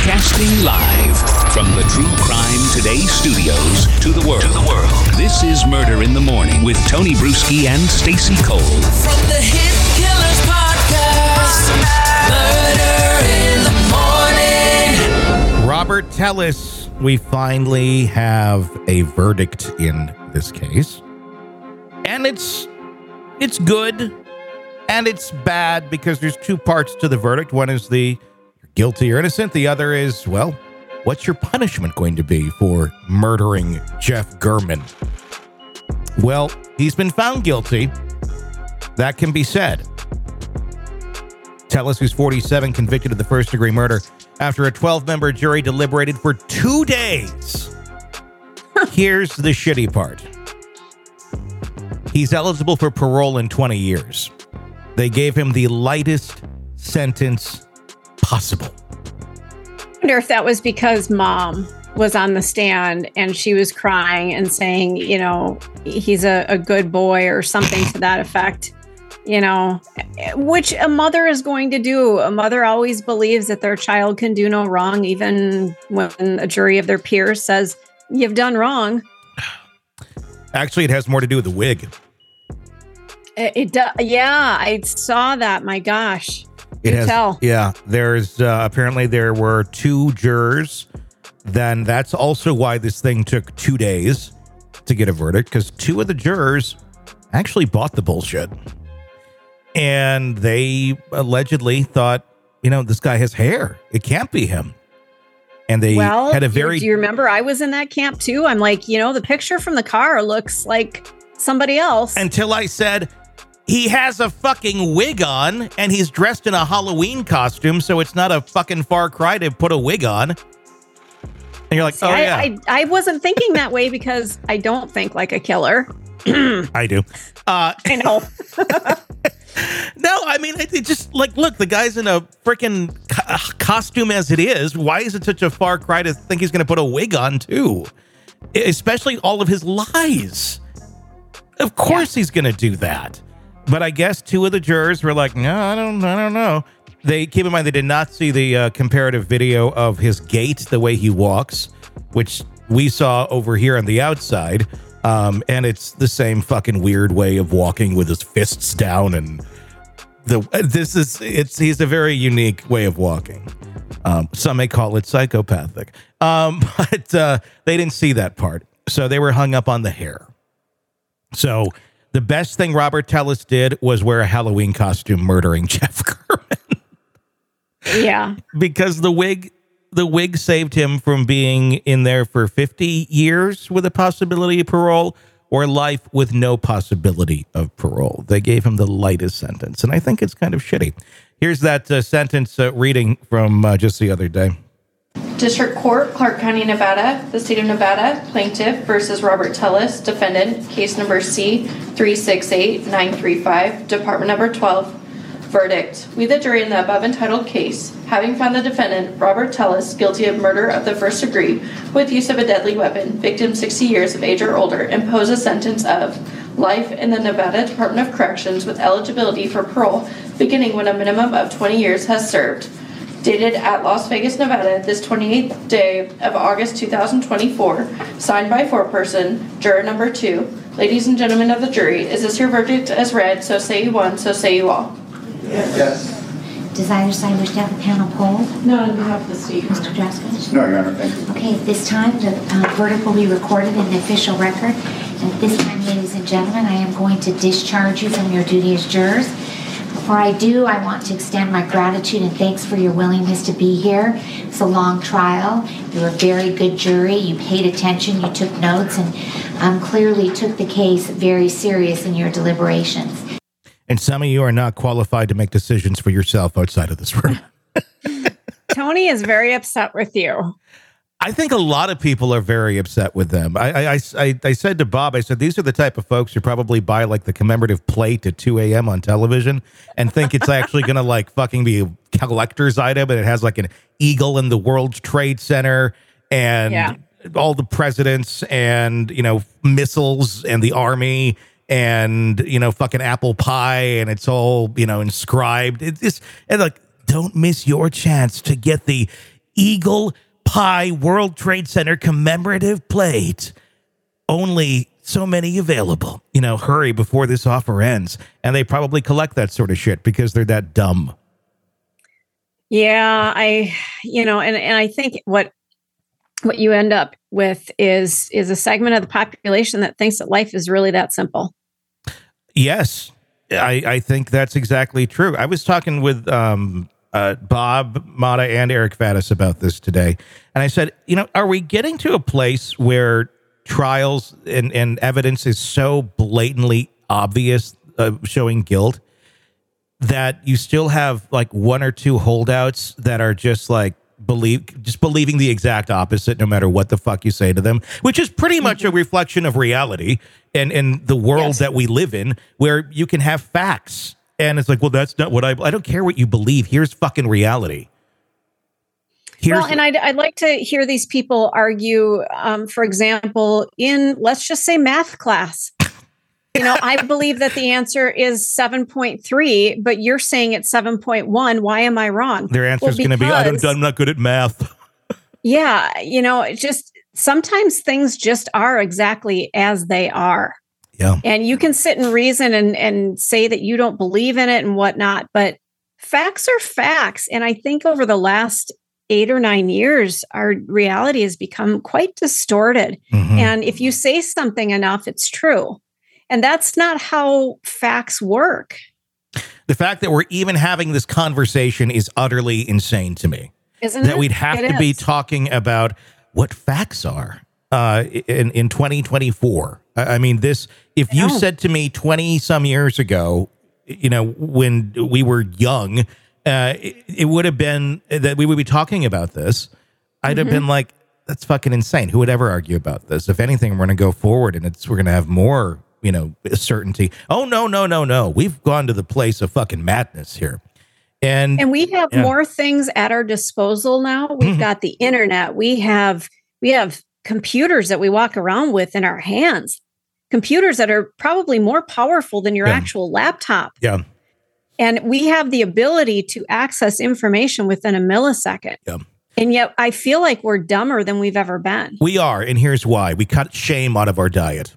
Broadcasting live from the True Crime Today studios to the world. This is Murder in the Morning with Tony Bruschi and Stacey Cole. From the Hit Killers Podcast, Murder in the Morning. Robert Tellis, we finally have a verdict in this case. And it's good and it's bad because there's two parts to the verdict. One is the guilty or innocent. The other is, well, what's your punishment going to be for murdering Jeff German? Well, he's been found guilty. That can be said. Tellis, who's 47, convicted of the first-degree murder after a 12-member jury deliberated for 2 days. Here's the shitty part. He's eligible for parole in 20 years. They gave him the lightest sentence possible. I wonder if that was because mom was on the stand and she was crying and saying, you know, he's a good boy or something to that effect, you know, which a mother is going to do. A mother always believes that their child can do no wrong, even when a jury of their peers says you've done wrong. Actually, it has more to do with the wig. It does. Yeah, I saw that. My gosh. It has, yeah, there's apparently there were 2 jurors. Then that's also why this thing took 2 days to get a verdict, because 2 of the jurors actually bought the bullshit. And they allegedly thought, you know, this guy has hair. It can't be him. And they had a very... Do you remember I was in that camp too? I'm like, you know, the picture from the car looks like somebody else. Until I said... He has a fucking wig on, and he's dressed in a Halloween costume, so it's not a fucking far cry to put a wig on. And you're like, see, I wasn't thinking that way because I don't think like a killer. I do. I know. No, I mean, it just, like, look, the guy's in a freaking costume as it is. Why is it such a far cry to think he's going to put a wig on, too? Especially all of his lies. Of course he's going to do that. But I guess 2 of the jurors were like, no, I don't know. They keep in mind they did not see the comparative video of his gait, the way he walks, which we saw over here on the outside. And it's the same fucking weird way of walking with his fists down. And he's a very unique way of walking. Some may call it psychopathic. But they didn't see that part. So they were hung up on the hair. So the best thing Robert Tellis did was wear a Halloween costume murdering Jeff German. Yeah. Because the wig saved him from being in there for 50 years with a possibility of parole or life with no possibility of parole. They gave him the lightest sentence, and I think it's kind of shitty. Here's that sentence reading from just the other day. District Court, Clark County, Nevada, the State of Nevada, Plaintiff versus Robert Tellis, Defendant, Case Number C-368-935, Department Number 12. Verdict. We, the jury in the above entitled case, having found the defendant, Robert Tellis, guilty of murder of the first degree with use of a deadly weapon, victim 60 years of age or older, impose a sentence of life in the Nevada Department of Corrections with eligibility for parole beginning when a minimum of 20 years has served. Dated at Las Vegas, Nevada, this 28th day of August 2024, signed by foreperson, juror number 2. Ladies and gentlemen of the jury, is this your verdict as read? So say you one, so say you all. Yes. Does either side wish to have the panel polled? No, on behalf of the state. Mr. Draskowitz? No, Your Honor, thank you. Okay, at this time, the verdict will be recorded in the official record. And at this time, ladies and gentlemen, I am going to discharge you from your duty as jurors. Before I do, I want to extend my gratitude and thanks for your willingness to be here. It's a long trial. You were a very good jury. You paid attention, you took notes, and clearly took the case very serious in your deliberations. And some of you are not qualified to make decisions for yourself outside of this room. Tony is very upset with you. I think a lot of people are very upset with them. I said to Bob, I said, these are the type of folks who probably buy like the commemorative plate at 2 a.m. on television and think it's actually going to like fucking be a collector's item. And it has like an eagle in the World Trade Center and all the presidents and, you know, missiles and the army and, you know, fucking apple pie. And it's all, you know, inscribed. It's just, and like, don't miss your chance to get the Eagle Pie World Trade Center commemorative plate. Only so many available. Hurry before this offer ends. And they probably collect that sort of shit because they're that dumb. Yeah, and I think what you end up with is a segment of the population that thinks that life is really that simple. Yes, I think that's exactly true. I was talking with Bob Motta and Eric Faddis about this today. And I said, are we getting to a place where trials and evidence is so blatantly obvious, showing guilt, that you still have like one or two holdouts that are just like believing the exact opposite no matter what the fuck you say to them, which is pretty much a reflection of reality and the world that we live in, where you can have facts and it's like, well, that's not what I don't care what you believe. Here's fucking reality. And I'd like to hear these people argue, for example, in, let's just say, math class. I believe that the answer is 7.3, but you're saying it's 7.1. Why am I wrong? Their answer is going to be, I'm not good at math. Yeah. Just sometimes things just are exactly as they are. Yeah. And you can sit and reason and say that you don't believe in it and whatnot, but facts are facts. And I think over the last 8 or 9 years, our reality has become quite distorted. Mm-hmm. And if you say something enough, it's true. And that's not how facts work. The fact that we're even having this conversation is utterly insane to me. Isn't it? That we'd have to be talking about what facts are in 2024. I mean, if you said to me 20 some years ago, when we were young, it would have been that we would be talking about this. I'd have been like, that's fucking insane. Who would ever argue about this? If anything, we're going to go forward and we're going to have more, certainty. Oh, no. We've gone to the place of fucking madness here. And we have more things at our disposal now. We've got the internet. We have computers that we walk around with in our hands. Computers that are probably more powerful than your actual laptop. Yeah. And we have the ability to access information within a millisecond. Yeah. And yet I feel like we're dumber than we've ever been. We are. And here's why. We cut shame out of our diet.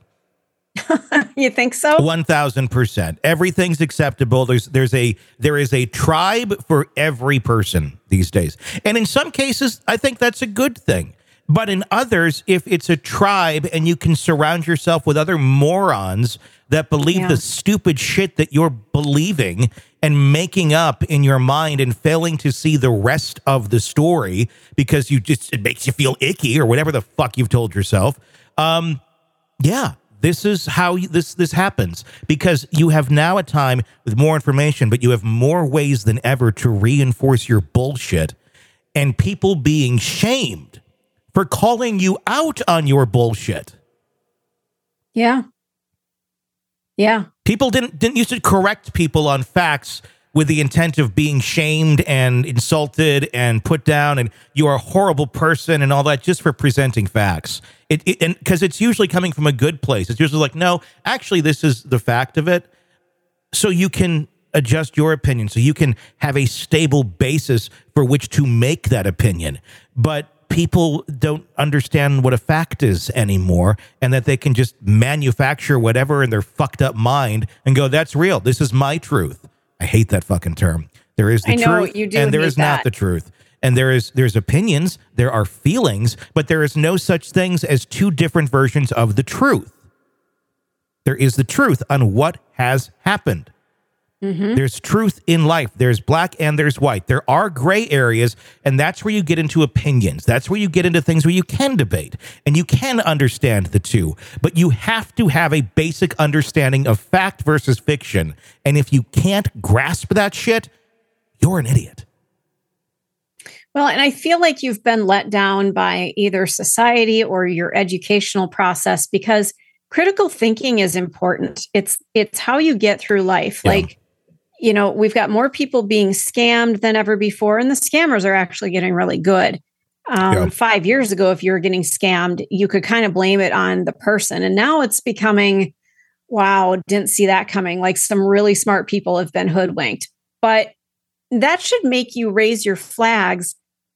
You think so? 1,000%. Everything's acceptable. There is a tribe for every person these days. And in some cases, I think that's a good thing. But in others, if it's a tribe and you can surround yourself with other morons that believe the stupid shit that you're believing and making up in your mind and failing to see the rest of the story because it makes you feel icky or whatever the fuck you've told yourself. This is how this happens, because you have now a time with more information, but you have more ways than ever to reinforce your bullshit, and people being shamed for calling you out on your bullshit. Yeah. Yeah. People didn't used to correct people on facts with the intent of being shamed and insulted and put down and you are a horrible person and all that just for presenting facts. And because it's usually coming from a good place. It's usually like, no, actually, this is the fact of it. So you can adjust your opinion. So you can have a stable basis for which to make that opinion. But people don't understand what a fact is anymore, and that they can just manufacture whatever in their fucked up mind and go, that's real. This is my truth. I hate that fucking term. There is the truth, and there is not the truth. And there's opinions, there are feelings, but there is no such things as two different versions of the truth. There is the truth on what has happened. Mm-hmm. There's truth in life. There's black and there's white. There are gray areas, and that's where you get into opinions. That's where you get into things where you can debate and you can understand the two. But you have to have a basic understanding of fact versus fiction. And if you can't grasp that shit, you're an idiot. Well, and I feel like you've been let down by either society or your educational process, because critical thinking is important. It's how you get through life. Yeah. Like, we've got more people being scammed than ever before, and the scammers are actually getting really good. 5 years ago, if you were getting scammed, you could kind of blame it on the person. And now it's becoming, wow, didn't see that coming. Like, some really smart people have been hoodwinked. But that should make you raise your flags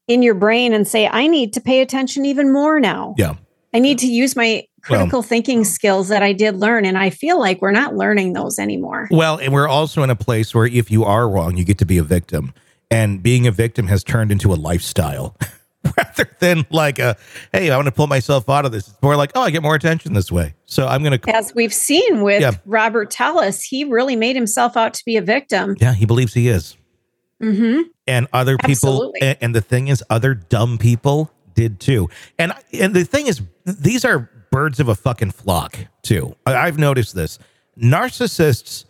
in your brain and say, I need to pay attention even more now. Yeah. I need to use my critical thinking skills that I did learn. And I feel like we're not learning those anymore. Well, and we're also in a place where if you are wrong, you get to be a victim. And being a victim has turned into a lifestyle rather than like hey, I want to pull myself out of this. It's more like, oh, I get more attention this way. So I'm going to. As we've seen with Robert Tellis, he really made himself out to be a victim. Yeah, he believes he is. Mm-hmm. And other people. And the thing is, other dumb people did too. And the thing is, these are birds of a fucking flock too. I've noticed this. Narcissists,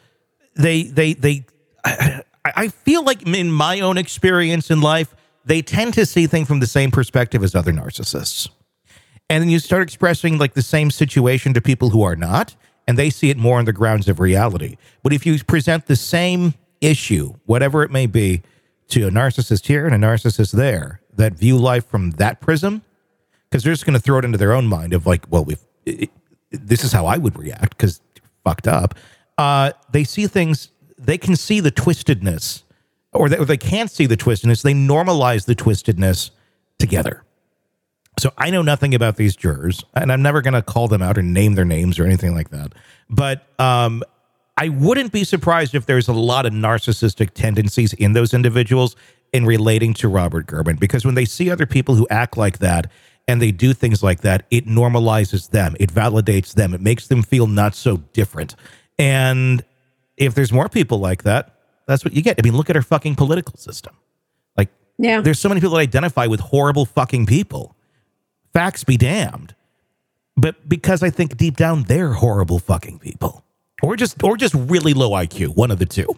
I feel like in my own experience in life, they tend to see things from the same perspective as other narcissists. And then you start expressing like the same situation to people who are not, and they see it more on the grounds of reality. But if you present the same issue, whatever it may be, to a narcissist here and a narcissist there that view life from that prism, because they're just going to throw it into their own mind of like, well, this is how I would react because fucked up. They see things, they can see the twistedness, or they can't see the twistedness. They normalize the twistedness together. So I know nothing about these jurors, and I'm never going to call them out or name their names or anything like that. But I wouldn't be surprised if there's a lot of narcissistic tendencies in those individuals in relating to Robert Gerbin, because when they see other people who act like that and they do things like that, it normalizes them. It validates them. It makes them feel not so different. And if there's more people like that, that's what you get. I mean, look at our fucking political system. Like, there's so many people that identify with horrible fucking people. Facts be damned. But because I think deep down they're horrible fucking people. Or just really low IQ, one of the two.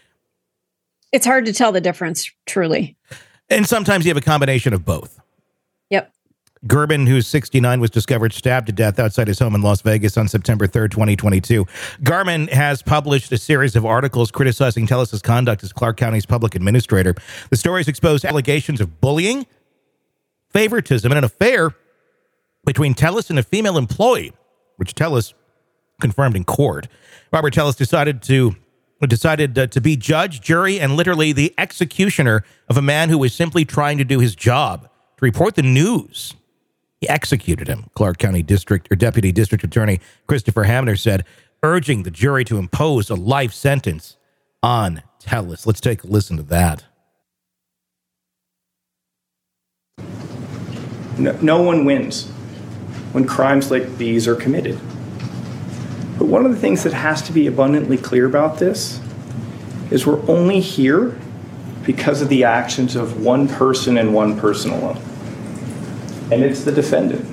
It's hard to tell the difference, truly. And sometimes you have a combination of both. Yep. Gerbin, who's 69, was discovered stabbed to death outside his home in Las Vegas on September 3rd, 2022. Garman has published a series of articles criticizing Tellis' conduct as Clark County's public administrator. The stories exposed allegations of bullying, favoritism, and an affair between Tellis and a female employee, which Tellis confirmed in court. Robert Tellis decided to be judge, jury, and literally the executioner of a man who was simply trying to do his job, to report the news. He executed him, Clark County Deputy District Attorney Christopher Hamner said, urging the jury to impose a life sentence on Tellis. Let's take a listen to that. No one wins when crimes like these are committed. But one of the things that has to be abundantly clear about this is we're only here because of the actions of one person and one person alone. And it's the defendant.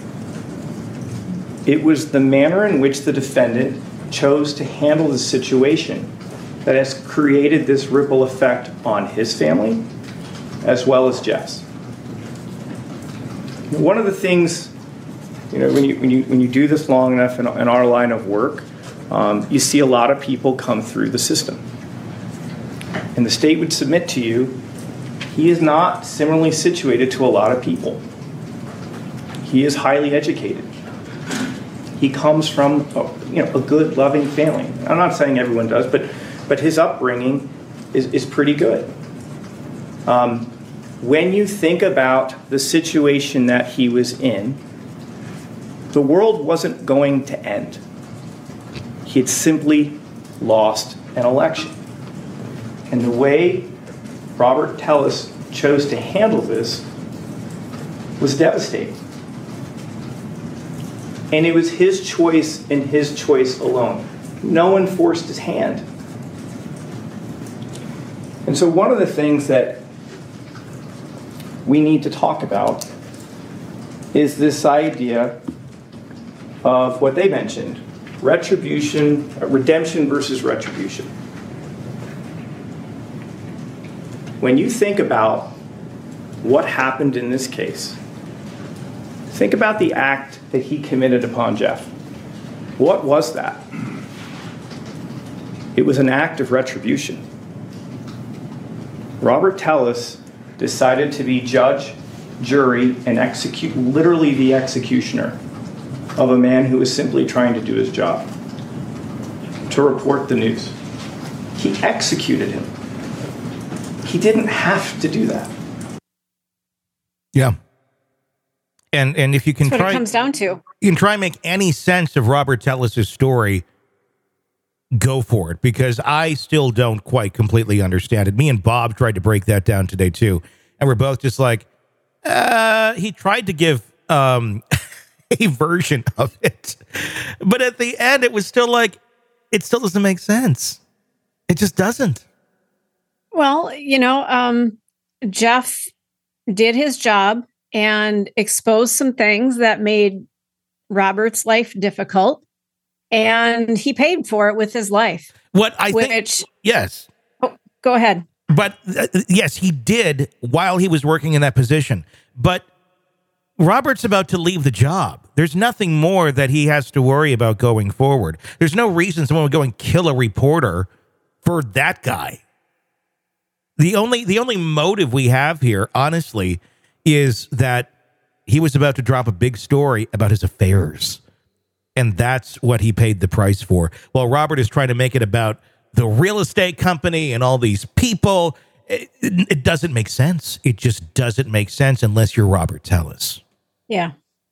It was the manner in which the defendant chose to handle the situation that has created this ripple effect on his family as well as Jeff's. One of the things, when you do this long enough in our line of work, you see a lot of people come through the system. And the state would submit to you, he is not similarly situated to a lot of people. He is highly educated. He comes from a good, loving family. I'm not saying everyone does, but his upbringing is pretty good. When you think about the situation that he was in, the world wasn't going to end. He had simply lost an election. And the way Robert Tellis chose to handle this was devastating. And it was his choice and his choice alone. No one forced his hand. And so one of the things that we need to talk about is this idea of what they mentioned, redemption versus retribution. When you think about what happened in this case, think about the act that he committed upon Jeff. What was that? It was an act of retribution. Robert Tellis decided to be judge, jury, and literally the executioner of a man who was simply trying to do his job, to report the news. He executed him. He didn't have to do that. Yeah. And if you can That's what try, it comes down to. you can try and make any sense of Robert Tellis's story, go for it, because I still don't quite completely understand it. Me and Bob tried to break that down today too, and we're both just like, he tried to give a version of it, but at the end it was still like, it still doesn't make sense. It just doesn't. Well, Jeff did his job and exposed some things that made Robert's life difficult, and he paid for it with his life. What I think, yes. Oh, go ahead. But yes, he did while he was working in that position. But Robert's about to leave the job. There's nothing more that he has to worry about going forward. There's no reason someone would go and kill a reporter for that guy. The only motive we have here, honestly, is that he was about to drop a big story about his affairs. And that's what he paid the price for. While Robert is trying to make it about the real estate company and all these people, it doesn't make sense. It just doesn't make sense unless you're Robert Tellis. Yeah.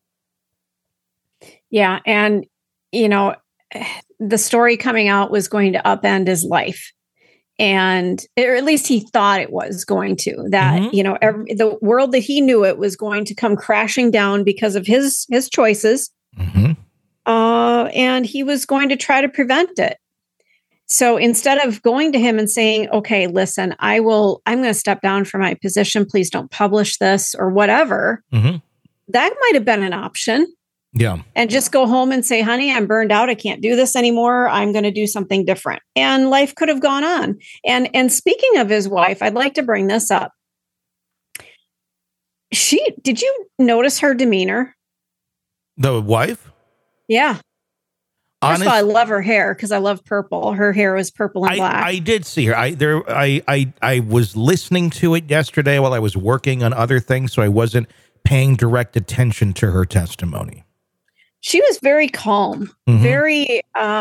Yeah. And, the story coming out was going to upend his life. And, or at least he thought it was going to, that, the world that he knew it was going to come crashing down because of his choices. Mm-hmm. And he was going to try to prevent it. So instead of going to him and saying, okay, listen, I'm going to step down from my position. Please don't publish this or whatever. Mm-hmm. That might have been an option. Yeah. And just go home and say, honey, I'm burned out. I can't do this anymore. I'm going to do something different. And life could have gone on. And speaking of his wife, I'd like to bring this up. Did you notice her demeanor? The wife? Yeah. First of all, I love her hair because I love purple. Her hair was purple and black. I did see her. I was listening to it yesterday while I was working on other things, so I wasn't paying direct attention to her testimony. She was very calm, very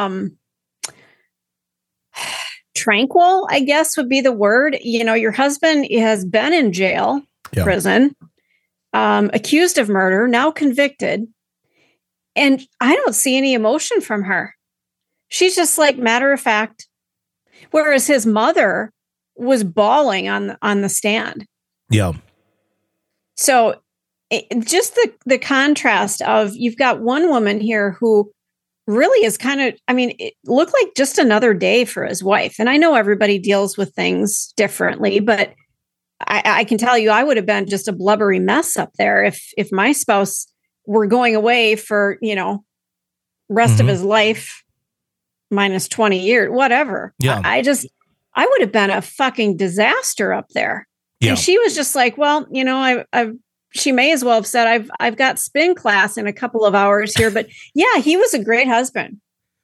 tranquil, I guess would be the word. Your husband has been in jail, prison, accused of murder, now convicted. And I don't see any emotion from her. She's just like matter of fact. Whereas his mother was bawling on the stand. Yeah. So just the contrast of, you've got one woman here who really is kind of, it looked like just another day for his wife. And I know everybody deals with things differently, but I can tell you, I would have been just a blubbery mess up there if my spouse were going away for, rest of his life, minus 20 years, whatever. Yeah. I would have been a fucking disaster up there. Yeah. And she was just like, well, she may as well have said, I've got spin class in a couple of hours here, but yeah, he was a great husband.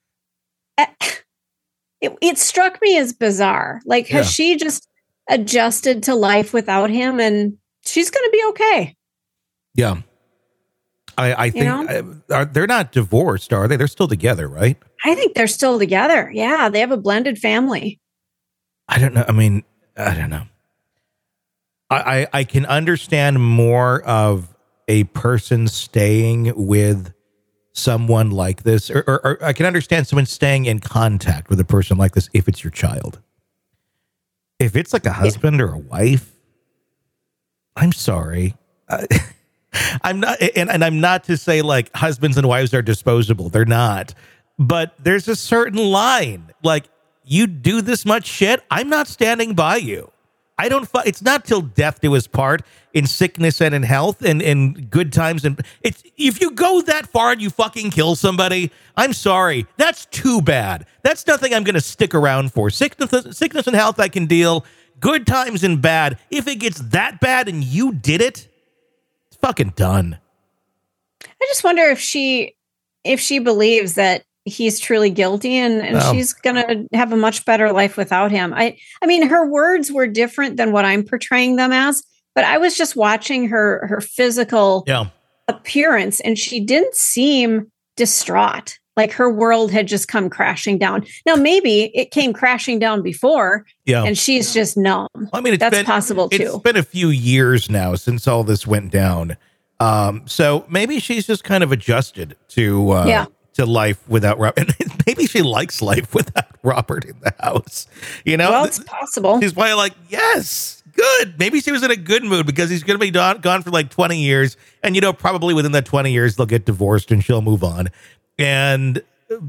It struck me as bizarre. Like, has she just adjusted to life without him and she's going to be okay? Yeah. I think they're not divorced, are they? They're still together, right? I think they're still together. Yeah, they have a blended family. I don't know. I don't know. I can understand more of a person staying with someone like this, or I can understand someone staying in contact with a person like this if it's your child. If it's like a husband or a wife, I'm sorry. I'm not, and I'm not to say like husbands and wives are disposable. They're not. But there's a certain line. Like, you do this much shit, I'm not standing by you. It's not till death do us part, in sickness and in health and in good times. And if you go that far and you fucking kill somebody, I'm sorry. That's too bad. That's nothing I'm going to stick around for. Sickness and health I can deal. Good times and bad. If it gets that bad and you did it, it's fucking done. I just wonder if she believes that he's truly guilty and she's going to have a much better life without him. I mean, her words were different than what I'm portraying them as, but I was just watching her physical appearance and she didn't seem distraught. Like her world had just come crashing down. Now, maybe it came crashing down before, and she's just numb. I mean, that's possible too. It's been a few years now since all this went down. So maybe she's just kind of adjusted to life without Robert. Maybe she likes life without Robert in the house. You know, well, it's possible. She's probably like, yes, good. Maybe she was in a good mood because he's going to be gone for like 20 years. And, you know, probably within that 20 years, they'll get divorced and she'll move on. I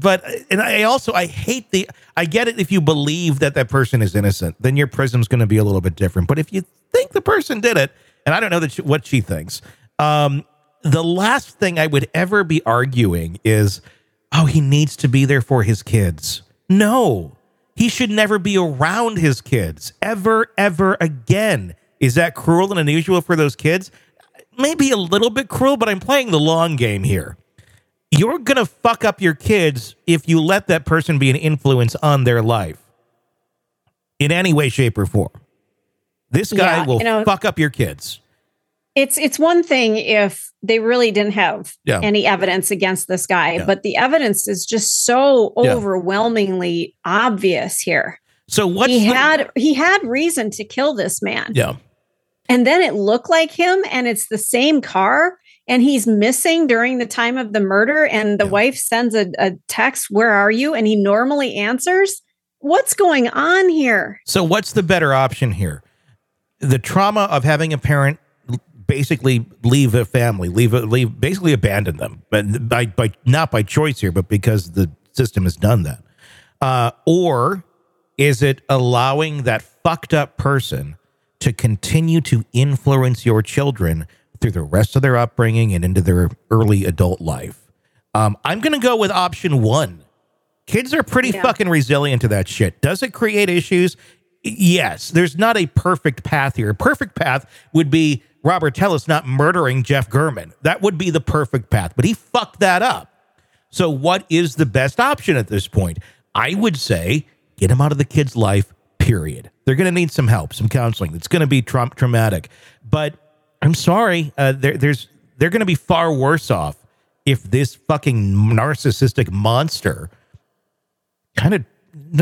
get it. If you believe that person is innocent, then your prism's going to be a little bit different. But if you think the person did it, and I don't know what she thinks, the last thing I would ever be arguing is, oh, he needs to be there for his kids. No, he should never be around his kids ever again. Is that cruel and unusual for those kids? Maybe a little bit cruel, but I'm playing the long game here. You're going to fuck up your kids if you let that person be an influence on their life in any way, shape, or form. This guy will fuck up your kids. It's one thing if they really didn't have any evidence against this guy, but the evidence is just so overwhelmingly obvious here. So what he had reason to kill this man. Yeah. And then it looked like him and it's the same car. And he's missing during the time of the murder. And the wife sends a text, "Where are you?" And he normally answers. What's going on here? So what's the better option here? The trauma of having a parent basically leave a family, basically abandon them, but by not by choice here, but because the system has done that. Or is it allowing that fucked up person to continue to influence your children through the rest of their upbringing and into their early adult life? I'm going to go with option one. Kids are pretty fucking resilient to that shit. Does it create issues? Yes. There's not a perfect path here. A perfect path would be Robert Tellis not murdering Jeff German. That would be the perfect path, but he fucked that up. So what is the best option at this point? I would say get him out of the kid's life, period. They're going to need some help, some counseling. It's going to be traumatic, but I'm sorry, they're going to be far worse off if this fucking narcissistic monster kind of,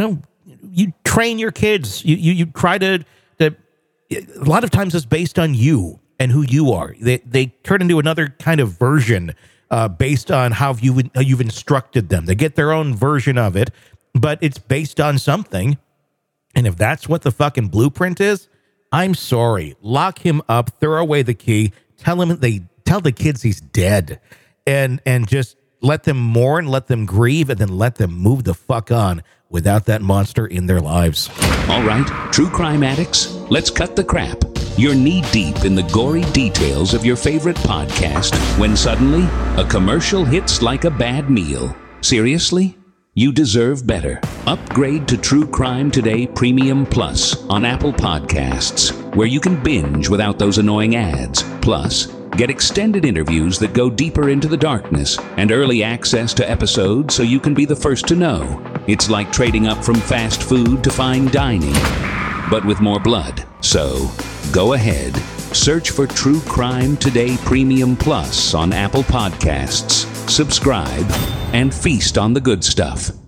you train your kids. You try to, a lot of times it's based on you and who you are. They turn into another kind of version based on how you've instructed them. They get their own version of it, but it's based on something. And if that's what the fucking blueprint is, I'm sorry. Lock him up, throw away the key, tell the kids he's dead, and just let them mourn, let them grieve, and then let them move the fuck on without that monster in their lives. All right, true crime addicts, let's cut the crap. You're knee-deep in the gory details of your favorite podcast when suddenly a commercial hits like a bad meal. Seriously? You deserve better. Upgrade to True Crime Today Premium Plus on Apple Podcasts, where you can binge without those annoying ads. Plus, get extended interviews that go deeper into the darkness and early access to episodes so you can be the first to know. It's like trading up from fast food to fine dining, but with more blood. So, go ahead. Search for True Crime Today Premium Plus on Apple Podcasts. Subscribe and feast on the good stuff.